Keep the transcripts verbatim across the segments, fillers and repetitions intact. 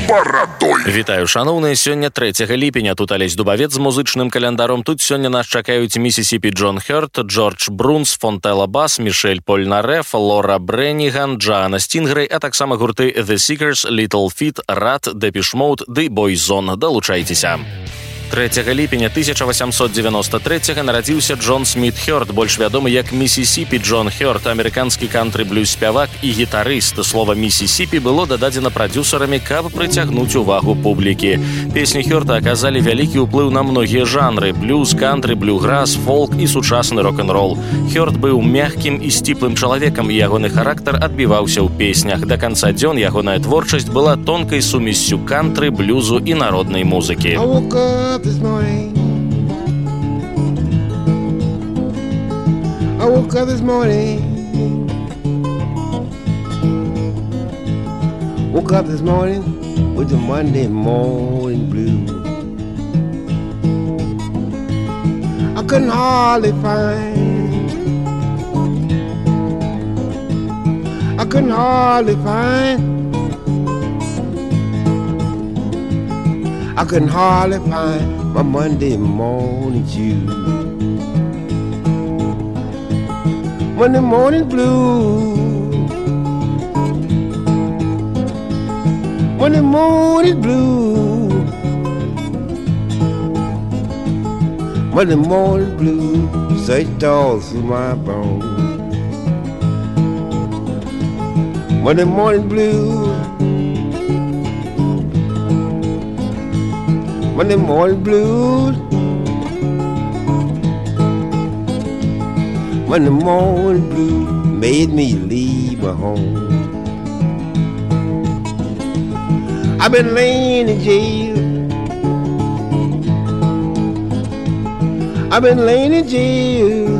барадой. Вітаю, шановныя, сёння трэцяга ліпеня. Тут Алесь Дубавец з музычным календаром. Тут сёння нас чакаюць Миссисипи Джон Хёрд, Джордж Брунс, Фонтелла Бас, Мишель Польнарэф, Лора Брэніган, Джоанна Стінгрэй, а таксама гурты The Seekers, Little Feat, Rat, Depeche Mode ды Boyzone. Далучайцеся. трэцяга ліпеня тысяча васямсот дзевяноста трэцяга нарадзіўся Джон Смит Хёрд, больш вядомы як Миссисипи Джон Хёрд, амерыканскі кантры-блюз-спявак і гітарыст. Слова «Миссисипи» было дададзена прадзюсарамі, каб прыцягнуць увагу публікі. Песні Хёрда аказалі вялікі ўплыў на многія жанры – блюз, кантры, блюграс, фолк і сучасны рок-н-рол. Хёрд быў мяккім і сціплым чалавекам, і ягоны характар адбіваўся ў песнях. Да канца дзён ягоная творчасць была тонкай сумессю кантры, блюзу і народнай музыкі. This morning, I woke up this morning, woke up this morning with the Monday morning blues. I couldn't hardly find, I couldn't hardly find. I couldn't hardly find my Monday morning shoes. Monday morning blues, Monday morning blues, Monday morning blues searched all through my bones. Monday morning blues, Monday morning blues, Monday morning blues made me leave my home. I've been laying in jail, I've been laying in jail,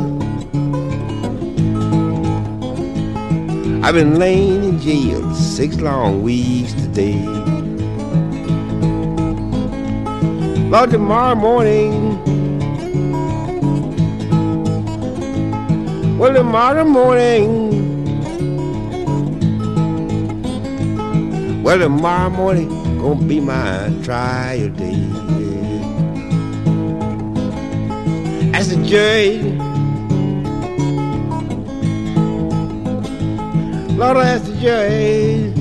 I've been laying in jail six long weeks today. Lord, tomorrow morning, well, tomorrow morning, well, tomorrow morning gonna be my trial day. As the judge, Lord, I ask the judge,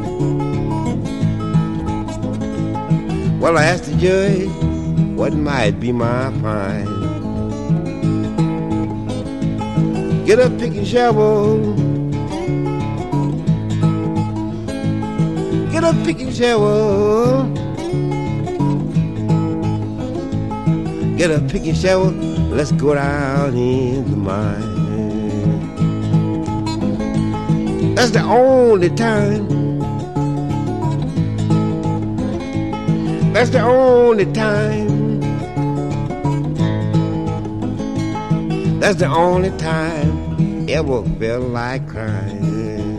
well, I asked the judge, what might be my fine? Get a pick and shovel, get a pick and shovel, get a pick and shovel, let's go down in the mine. That's the only time, that's the only time, that's the only time ever felt like crying.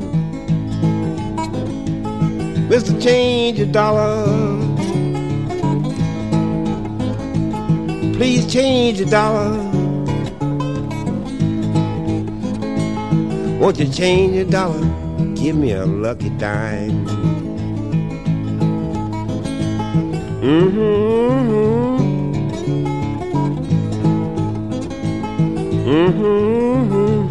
Mister Change a dollar, please change a dollar. Won't you change a dollar, give me a lucky dime. Mm-hmm. Mm-hmm.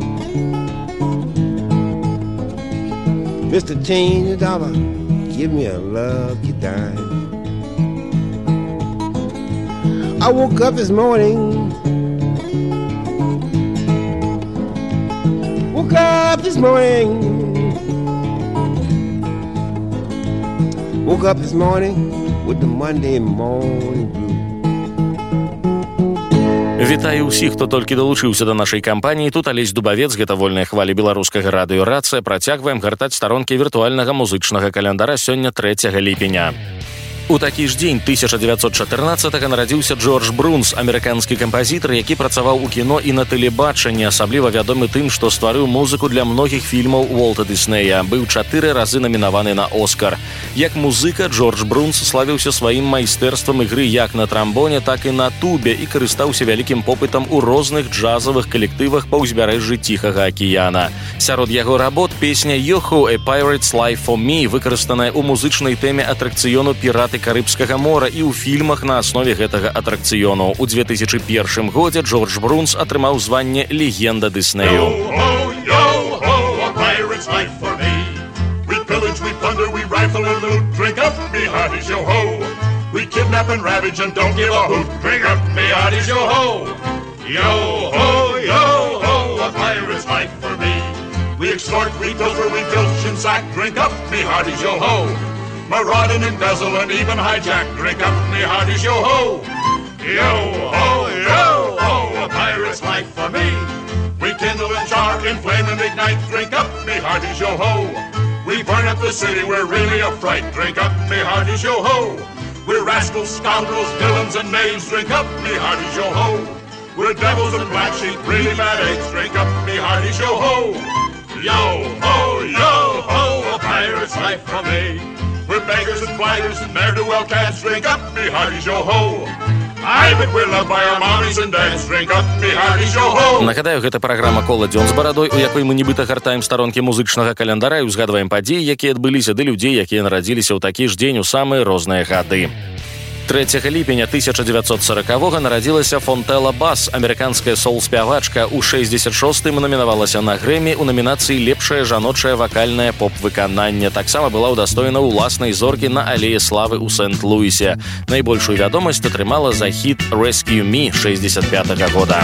Mister Change a dollar, give me a lucky dime. I woke up this morning, woke up this morning, woke up this morning with the Monday morning blues. Вітаю ўсіх, хто толькі далучыўся да нашай кампаніі. Тут Алесь Дубавец, гэта вольная хваля беларускага радыё «Рацыя». Працягваем гартаць старонкі віртуальнага музычнага календара сёння трэцяга ліпеня. У такі ж дзень тысяча дзевяцьсот чатырнаццатага нарадзіўся Джордж Брунс, амерыканскі кампазітар, які працаваў у кіно і на тэлебачанні, асабліва вядомы тым, што стварыў музыку для многіх фільмаў Уолта Дыснея. Быў чатыры разы намінаваны на Оскар. Як музыка, Джордж Брунс славіўся сваім майстэрствам ігры як на трамбоне, так і на тубе і карыстаўся вялікім попытам у розных джазавых калектывах па ўзбярэжжы Ціхага акіяна. Сярод яго работ песня «Yo-Ho, a Pirate's Life for Me», выкарыстаная ў музычнай тэме атракцыёну «Піраты Карыбскага мора» і ў фільмах на аснове гэтага атракцыёну. У две тысячы першым годзе Джордж Брунс атрымаў званне «Легенда Дыснею». We extort, we pilfer, we filch and sack. Drink up, me hearties, yo-ho. Maraud and embezzle and even hijack. Drink up, me hearties, yo-ho. Yo-ho, yo-ho, a pirate's life for me. We kindle and char, inflame and ignite. Drink up, me hearties, yo-ho. We burn up the city, we're really a fright. Drink up, me hearties, yo-ho. We're rascals, scoundrels, villains and knaves. Drink up, me hearties, yo-ho. We're devils and black sheep, really bad eggs. Drink up, me hearties, yo-ho. Yo-ho, yo-ho, a pirate's life for me. We're beggars and blighters and ne'er-do-well cats. Drink up, me hearties, yo-ho. I bet we're loved by our mommies and dads. Drink up, me hearties, yo-ho. Нагадаю, гэта праграма «Кола дзён з барадой», у якой мы нібыта гартаем старонкі музычнага календара і ўзгадваем падзеі, якія адбыліся, ды людзей, якія нарадзіліся ў такі ж дзень у самыя розныя гады. трэцяга ліпеня тысяча дзевяцьсот сорокавога нарадзілася Фонтела Бас, амерыканская соул-спявачка. У шэсцьдзесят шостым намінавалася на Грэмі ў номінацыі «Лепшае жаночае вакальнае поп-выкананне». Таксама была ўдастоена ўласнай зоркі на алее славы ў Сент-Луісе. Найбольшую вядомасць атрымала за хіт «Rescue Me» шэсцьдесят пятага года.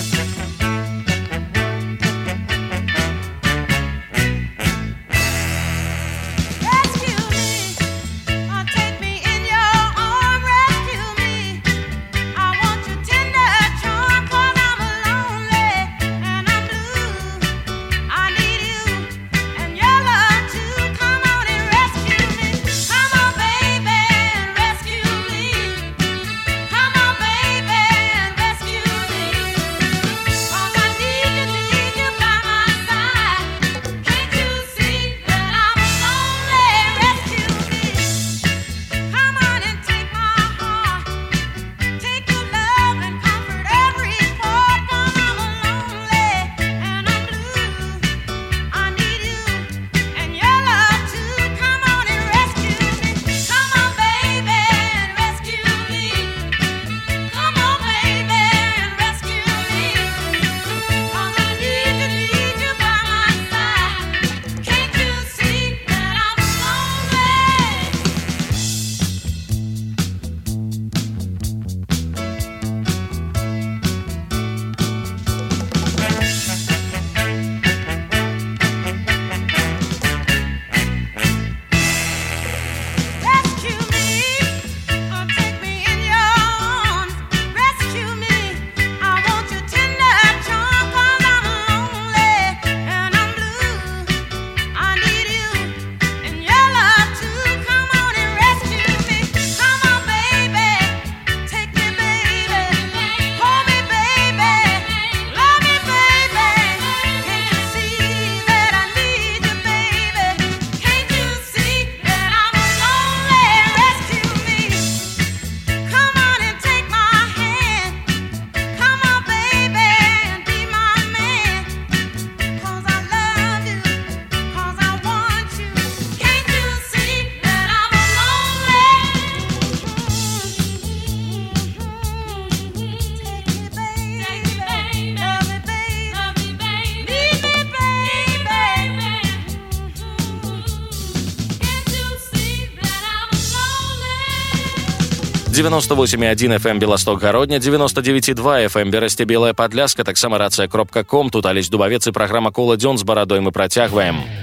девяносто восемь и один эф эм Белосток Гародня, девяносто девять и два эф эм Берасце Белая Падляска, таксама рацыя кропка ком. Тут Алесь Дубавец і праграма «Кола дзён з барадой» мы працягваем.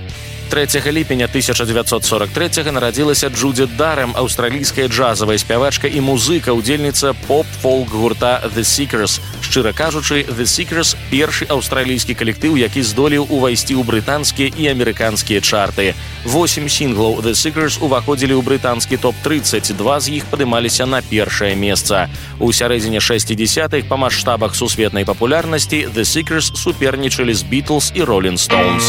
трэцяга ліпеня тысяча дзевяцьсот сорок трэцяга нарадзілася Джудит Дарэм, аўстралійская джазавая спявачка і музыка, удзельніца поп-фолк гурта The Seekers. Шчыра кажучы, The Seekers – першы аўстралійскі калектыў, які здолеў увайсці ў брытанскія і амерыканскія чарты. Восем сінглаў The Seekers уваходзілі ў брытанскі топ трыццаць, два з іх падымаліся на першае месца. У сярэдзіне шэсцідзесятых па маштабах сусветнай папулярнасці The Seekers супернічалі з Beatles і Rolling Stones.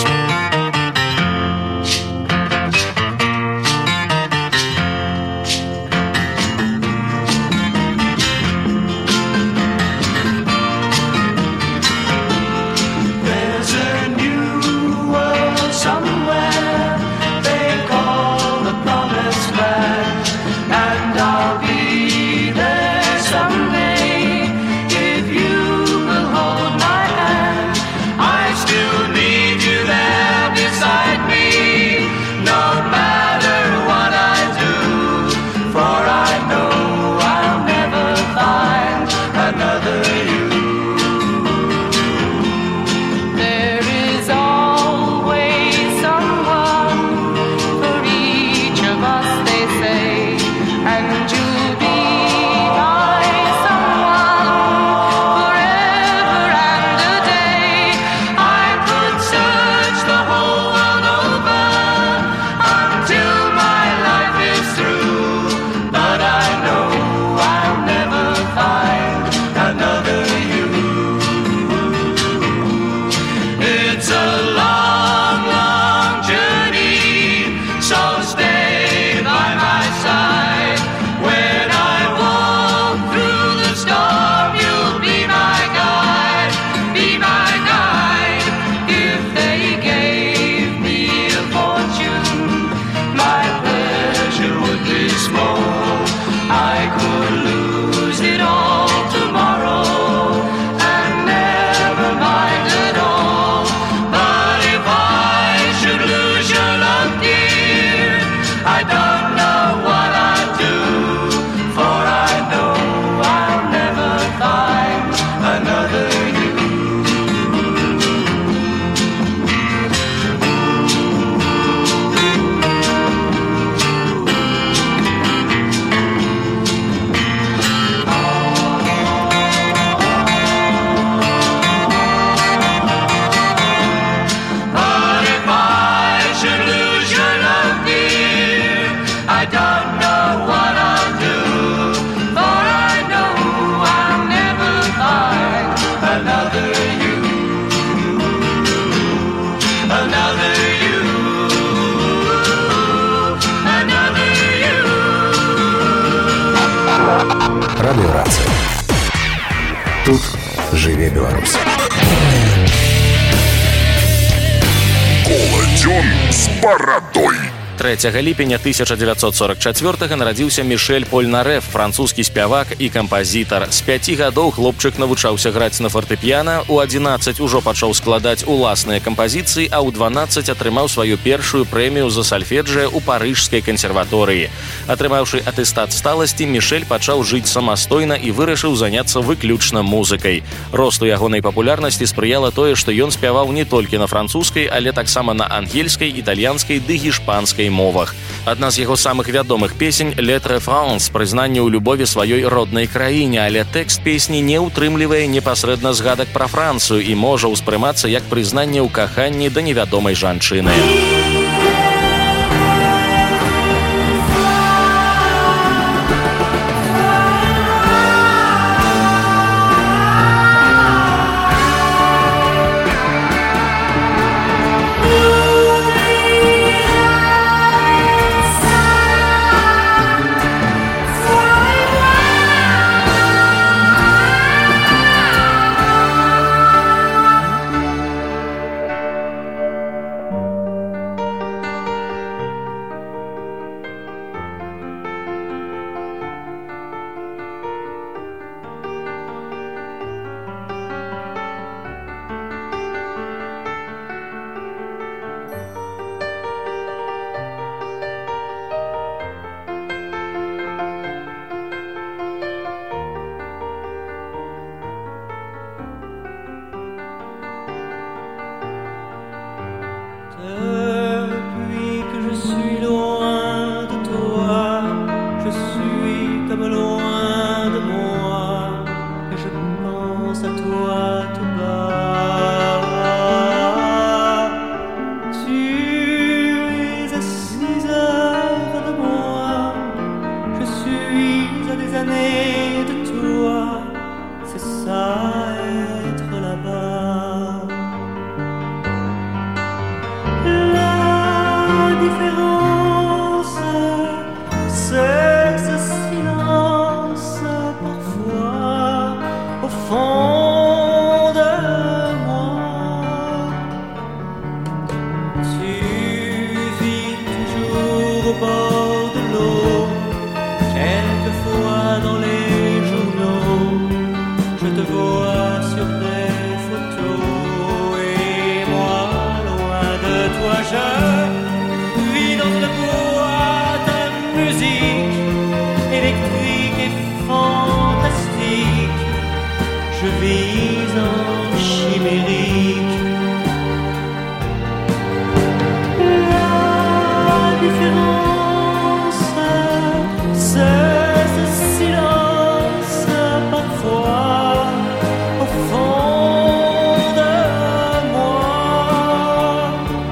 Радыёрацыя. Тут жыве Беларусь. Коладзён з барадой. трэцяга ліпеня тысяча дзевяцьсот сорок чацвёртага нарадзіўся Мішэль Польнарэф, французскі спявак і кампазітар. З пяці гадоў хлопчык навучаўся граць на фартэпіяна, у адзінаццаць ужо пачаў складаць уласныя кампазіцыі, а ў дванаццаць атрымаў сваю першую прэмію за сальфеджыа ў парыжскай кансерваторыі. Атрымаўшы атэстат сталасці, Мішэль пачаў жыць самастойна і вырашыў заняцца выключна музыкай. Росту ягонай папулярнасці спрыяла тое, што ён спяваў не толькі на французскай, але таксама на ангельскай, італьянскай ды гішпанскай мовах. Адна з яго самых вядомых песень «Lettre France» – прызнанне ў любові сваёй роднай краіне, але тэкст песні не ўтрымлівае непасрэдна згадак пра Францыю і можа ўспрымацца як прызнанне ў каханні да невядомай жанчыны. sur des photos. Et moi, loin de toi, je vis dans une boîte à musique électrique et fantastique. Je vis en chimérique. La différence, c'est ce silence parfois au fond de moi.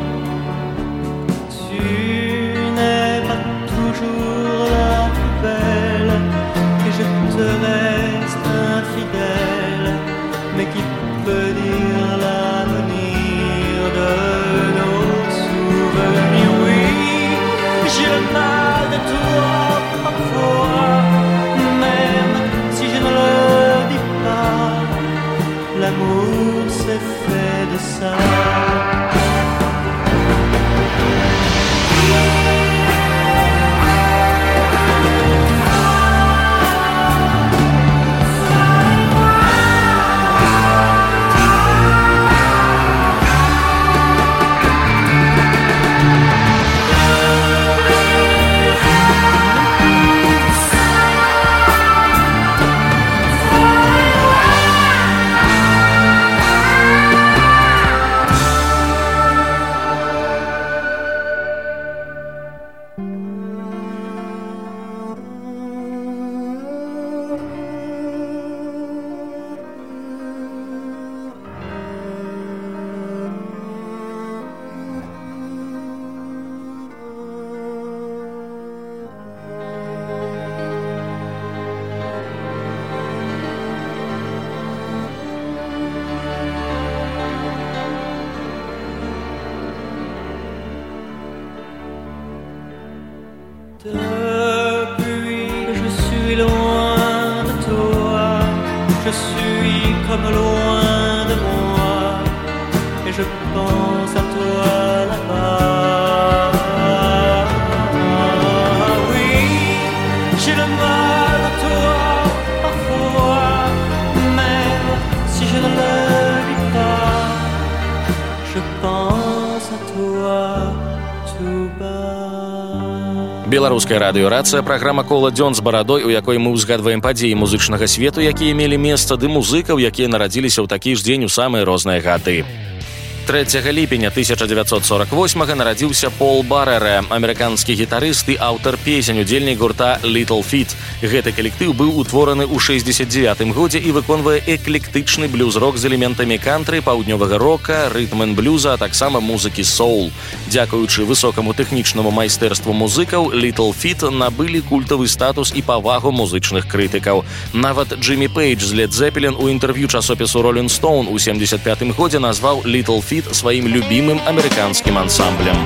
Tu n'es pas toujours la plus belle et je te reste infidèle, mais qui peut dire l'avenir de nos souvenirs? Oui, j'ai le mal de toi parfois, même si je ne le dis pas. L'amour c'est fait de ça. Depuis que je suis loin de toi, je suis comme loin de moi, et je pense à toi là-bas. Oui, j'ai le mal de toi parfois, même si je ne le dis pas, je pense à toi tout bas. Беларуская радыёрацыя, праграма «Кола дзён з барадой», у якой мы ўзгадваем падзеі музычнага свету, якія мелі месца, ды музыкаў, якія нарадзіліся ў такі ж дзень у самыя розныя гады. трэцяга ліпеня тысяча дзевяцьсот сорок восьмага нарадзіўся Пол Барэра, амерыканскі гітарыст і аўтар песень, удзельнік гурта Little Feat. Гэты калектыў быў утвораны ў шэсцьдзесят дзевятым годзе і выконвае эклектычны блюз-рок з элементамі кантры, паўднёвага рока, рытм-н-блюза, а таксама музыкі соул. Дзякуючы высокаму тэхнічнаму майстэрству музыкаў, Little Feat набылі культавы статус і павагу музычных крытыкаў. Нават Джиммі Пейдж з Led Zeppelin у інтэрв'ю часопісу Rolling Stone у семьдесят пятым годзе назваў Little Feat сваім любімым амерыканскім ансамблем.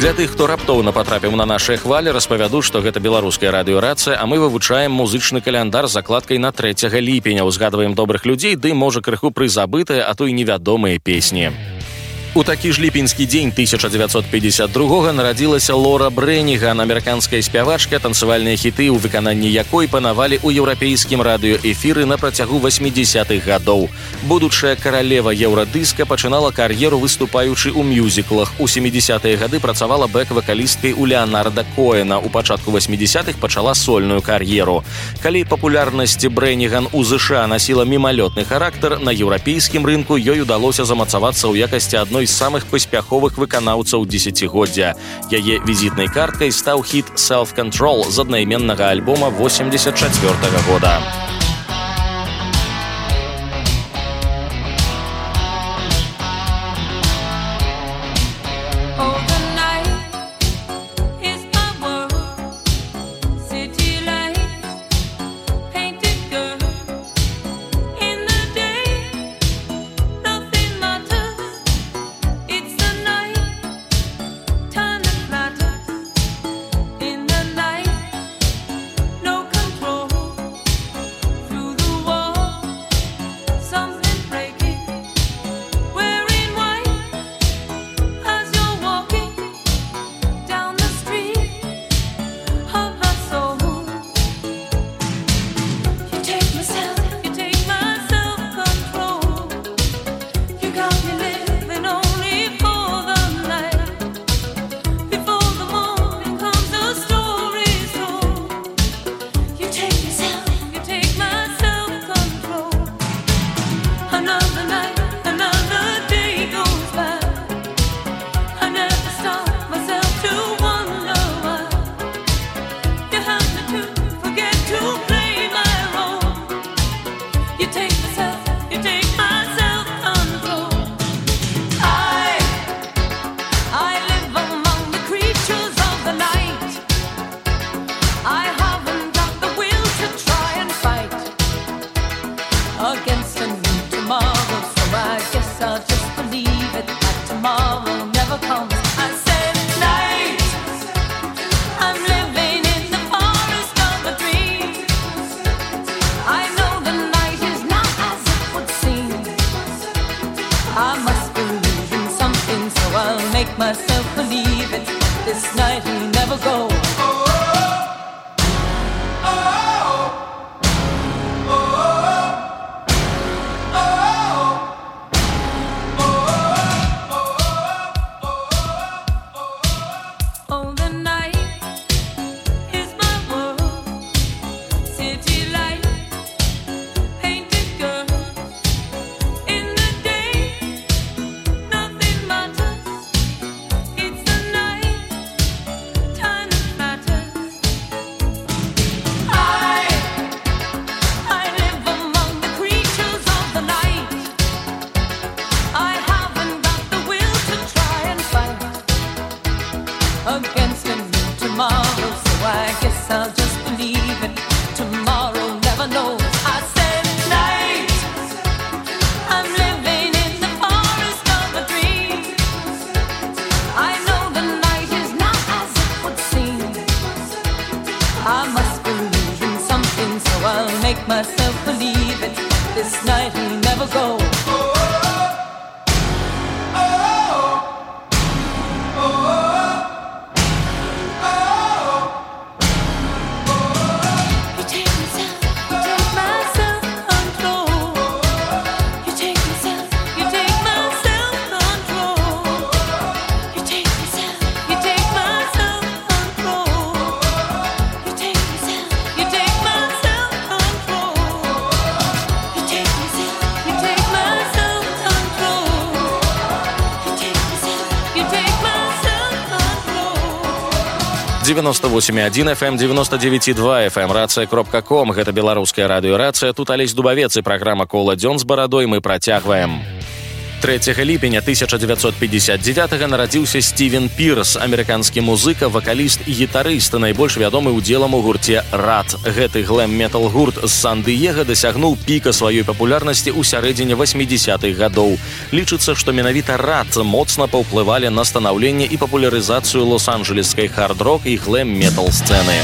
Для тых, хто раптоўна патрапіў на нашыя хвалі, распавяду, што гэта беларуская радыёрацыя, а мы вывучаем музычны каляндар з закладкай на трэцяга ліпеня, узгадваем добрых людзей, ды, можа, крыху прызабытыя, а то і невядомыя песні. У такі ж ліпеньскі дзень тысяча дзевяцьсот пятьдесят другога нарадзілася Лора Брэніган, амерыканская спявачка, танцавальныя хіты, у выкананні якой панавалі ў еўрапейскім радыёэфіры на працягу васьмідзесятых гадоў. Будучая каралева еўрадыска пачынала кар'еру, выступаючы ў мюзіклах. У сямідзесятыя гады працавала бэк-вакалісткай у Леанарда Коэна. У пачатку васьмідзесятых пачала сольную кар'еру. Калі папулярнасць Брэніган у ЗША насіла мімалётны характар, на еўрапейскім рынку ёй удалося замацавацца ў якасці адной з самых паспяховых выканаўцаў дзесяцігоддзя. Яе візітнай карткай стаў хіт «Self-Control» з аднайменнага альбома восемьдесят чацвёртага года. девяносто восемь и один эф эм, девяносто девять и два эф эм, рация кропка ком. Гэта беларуская радыёрацыя. Тут Алесь Дубавец і праграма «Кола дзён з барадой». Мы працягваем. трэцяга ліпеня тысяча дзевяцьсот пятьдесят девятого нарадзіўся Стівен Пірс, амерыканскі музыка, вакаліст і гітарыст, найбольш вядомы ўдзелам у гурце «Рад». Гэты глэм-метал гурт з Сан-Дыега дасягнуў піка сваёй папулярнасці ў сярэдзіне восьмідзесятых гадоў. Лічыцца, што менавіта «Рад» моцна паўплывалі на станаўленне і папулярызацыю лос-анджелескай хард-рок і глэм-метал сцэны.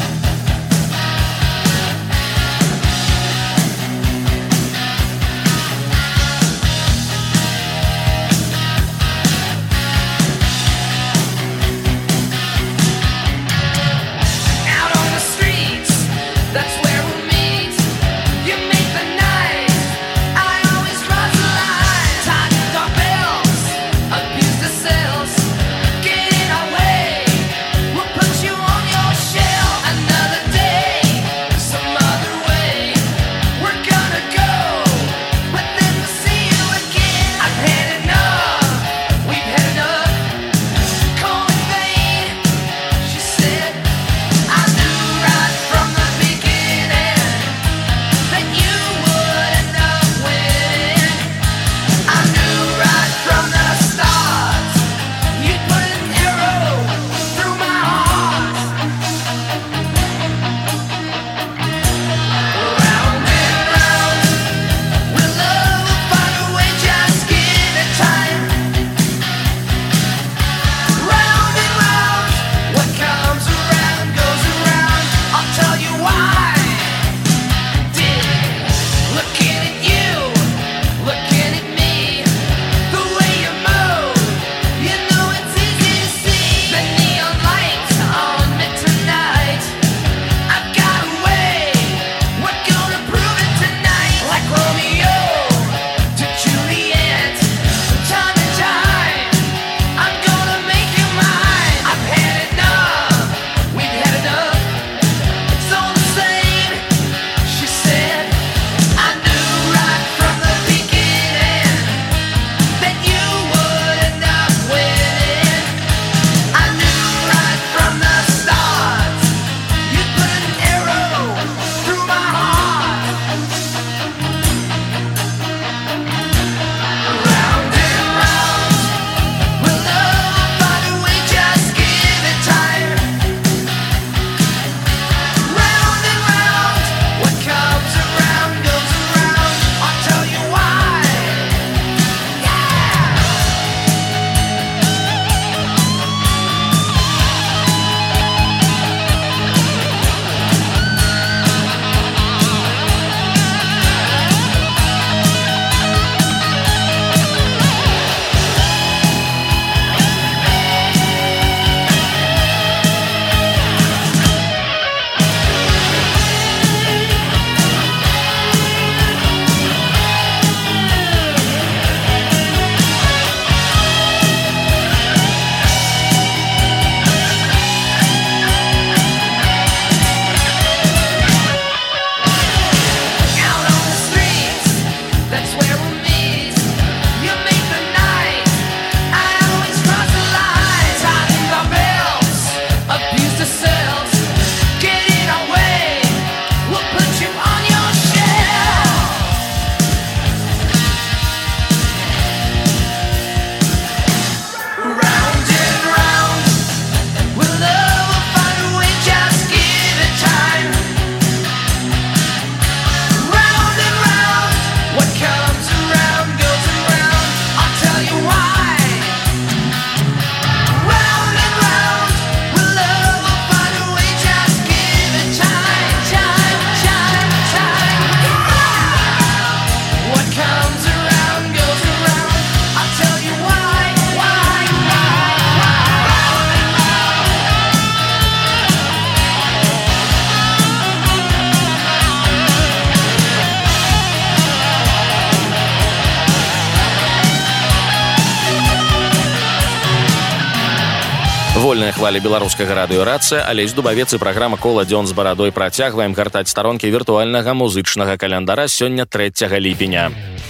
Вольная хваля беларускага радыёрацыя, Алесь Дубавец і праграма «Кола дзён з барадой» працягваем гартаць старонкі віртуальнага музычнага календара сёння трэцяга ліпеня.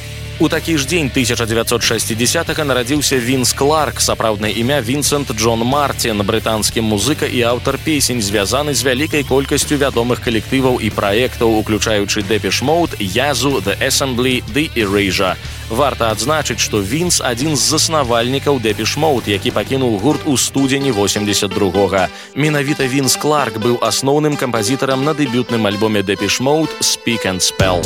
У такі ж дзень тысяча дзевяцьсот шэсцідзесятага нарадзіўся Вінс Кларк, сапраўднае імя Вінсент Джон Мартин, брытанскі музыка і аўтар песень, звязаны з вялікай колькасцю вядомых калектываў і праектаў, уключаючы Depeche Mode, Yazoo, The Assembly, The Erasure. Варта адзначыць, што Вінс адзін з заснавальнікаў Depeche Mode, які пакінуў гурт у студзені восемьдесят другога. Менавіта Вінс Кларк быў асноўным кампазітарам на дэбютным альбоме Depeche Mode «Speak and Spell».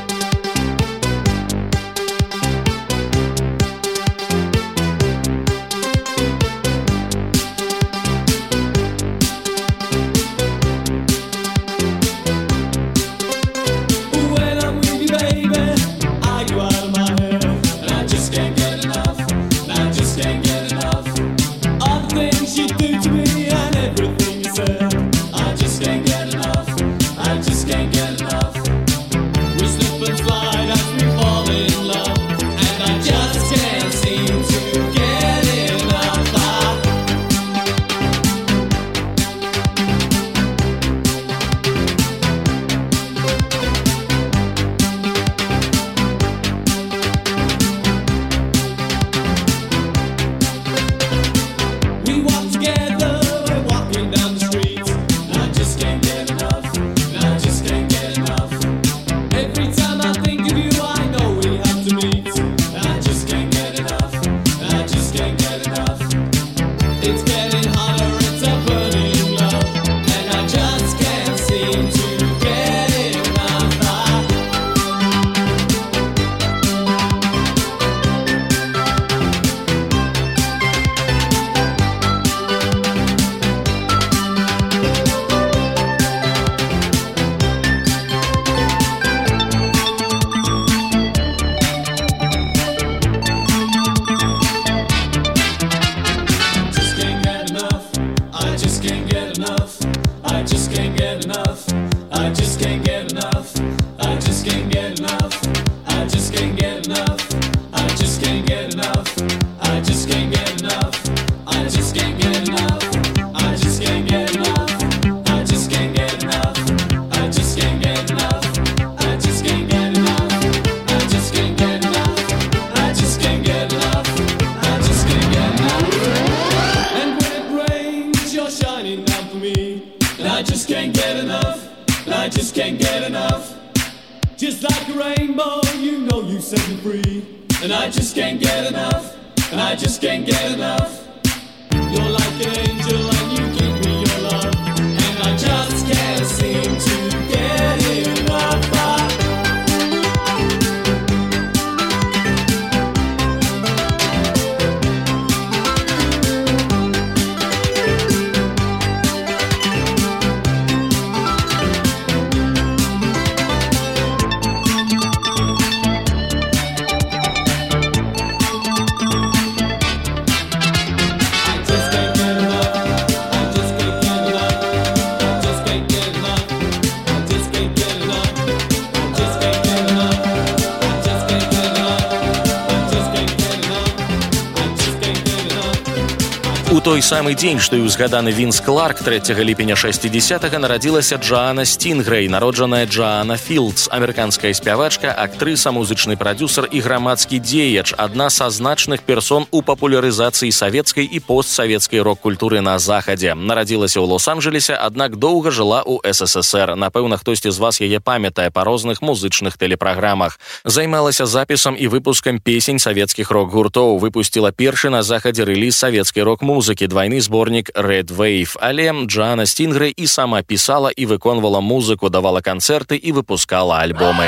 У той самы дзень, што і ўзгаданы Вінс Кларк, трэцяга ліпеня шэсцідзесятага нарадзілася Джаана Стінгрэй, народжаная Джаана Філдс, амерыканская спявачка, актрыса, музычны прадзюсар і грамадскі дзеяч, адна са значных персон у папулярызацыі савецкай і постсавецкай рок-культуры на Захадзе. Нарадзілася ў Лос-Анджелесе, аднак доўга жыла ў эс эс эс эр. Напэўна, хтосьці з вас яе памятае па розных музычных тэлепраграмах. Займалася запісам і выпускам песень савецкіх рок-гуртоў, выпусціла першы на Захадзе рэліз савецкай рок-музыкі, двойны зборнік Red Wave. Але Джаана Стінгрэй і сама пісала і выконвала музыку, давала канцэрты і выпускала альбомы.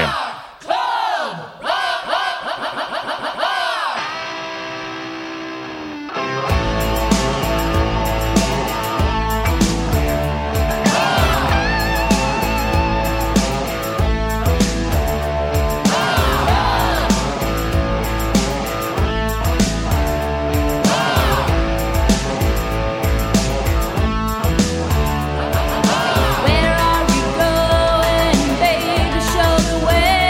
Where are we going, baby? Show the way.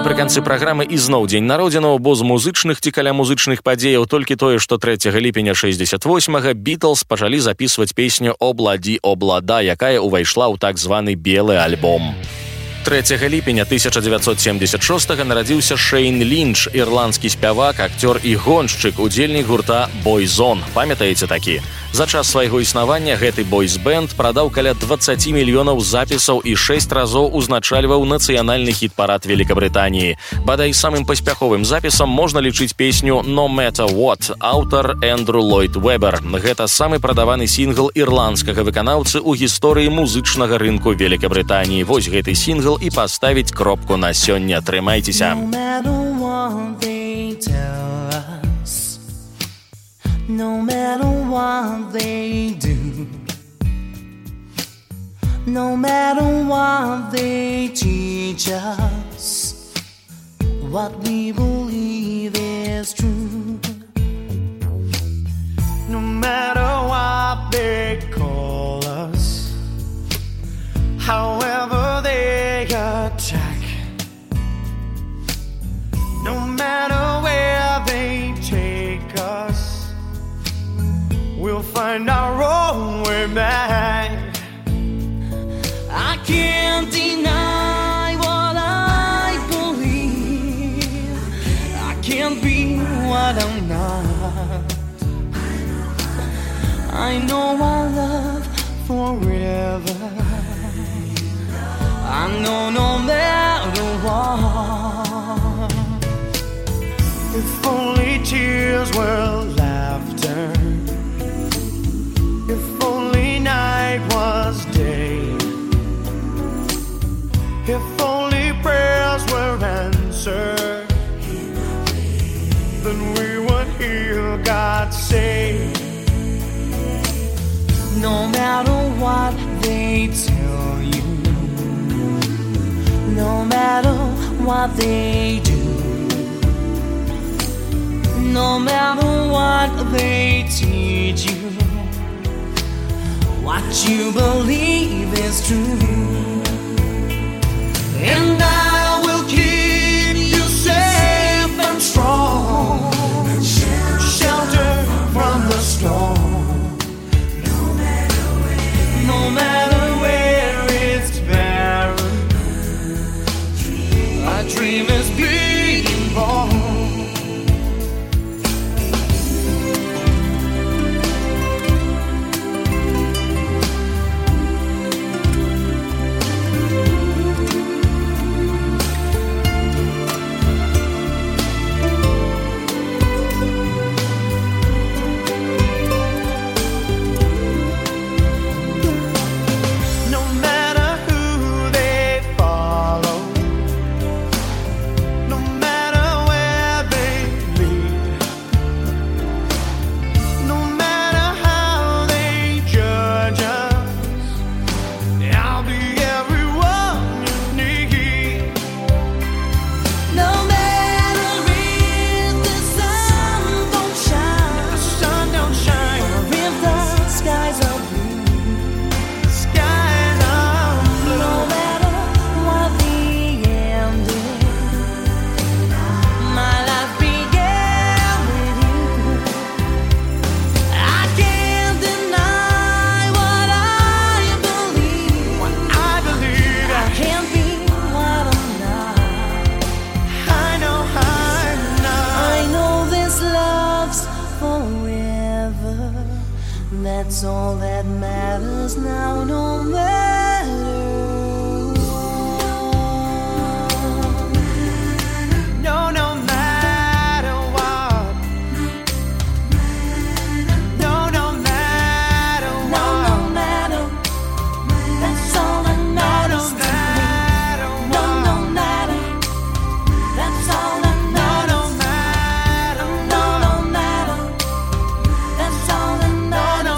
Напрыканцы праграмы ізноў дзень народзінаў, бо з музычных ці каля музычных падзеяў толькі тое, што трэцяга ліпеня шэсцьдзесят восьмага Beatles пачалі запісваць песню «Обладі облада», якая ўвайшла ў так званы белы альбом. трэцяга ліпеня тысяча дзевяцьсот семьдесят шостага нарадзіўся Шэйн Лінч, ірландскі спявак, акцёр і гоншчык, удзельнік гурта Boyzone. Памятаеце такі? За час свайго існавання гэты бойз-бэнд прадаў каля дваццаць мільёнаў запісаў і шэсць разоў узначальваў нацыянальны хіт-парад Великабрытаніі. Бадай самым паспяховым запісам можна лічыць песню «No Matter What», аўтар Эндрю Ллойд Вебер. Гэта самы прадаваны сінгл ірландскага выканаўцы ў гісторыі музычнага рынку Великабрытаніі. Вось гэты сінгл і паставіць кропку на сёння. Трымайцеся. No matter what they do, no matter what they teach us, what we believe is true. No matter what they call us, however they attack, no matter where they take us, we'll find our own way back. I can't deny what I believe. I can't be what I'm not. I know I love forever. I know no matter what. If only tears were laughter, if only night was day, if only prayers were answered, then we would hear God say, no matter what they tell you, no matter what they do, no matter what they teach you, what you believe is true. And I will keep you safe and strong, shelter from the storm. No matter where, no matter where it's barren, a dream is being born. That's all that matters now, no matter what. No, no matter what. No, no matter what. No, no matter. That's all that matters to me. No, no matter. That's all that matters. No, no matter. No, no matter. That's all that matters.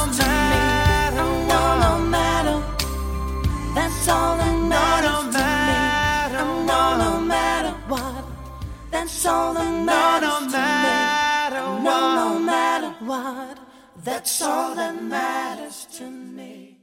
That's all that matters to me. No, no matter what. That's all that matters to me. No, no matter what. That's all that matters to me.